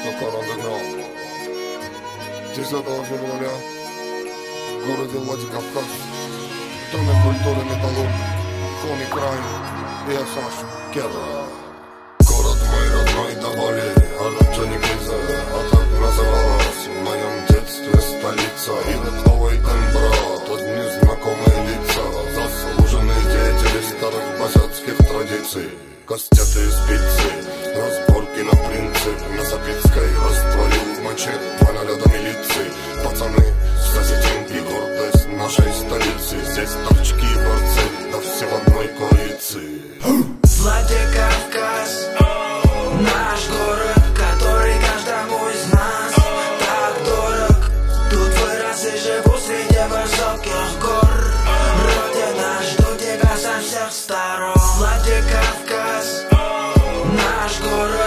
Карандыгнал. 10 февраля в городе Владикавказ в Доме культуры «Металлург» Фоми Крайм и я Саша Керра. Город мой родной до боли, Орджоникидзе, а так называлась в моем детстве столица. И ой, брат, одни знакомые лица, заслуженные деятели старых базятских традиций. Кастеты и спицы, разборки на принцип, на Запицкой растворил в моче 2 наряда милиции. Пацаны, сосетинки, гордость нашей столицы. Здесь торчки и борцы, да все в одной коалиции. Владикавказ, наш город, который каждому из нас так дорог. Тут вырос и живу среди высоких гор. Родина, жду тебя со всех сторон. Владикавказ, наш город.